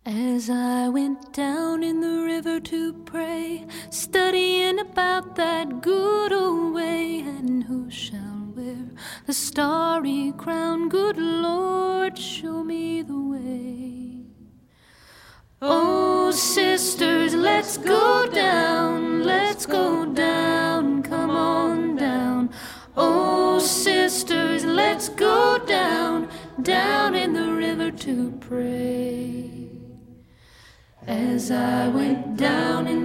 As I went down in the river to pray, studying about that good old way, and who shall wear the starry crown? Good Lord, show me the way. Oh, sisters, let's go down, come on down. Oh, sisters, let's go down in the river to pray. As I went down in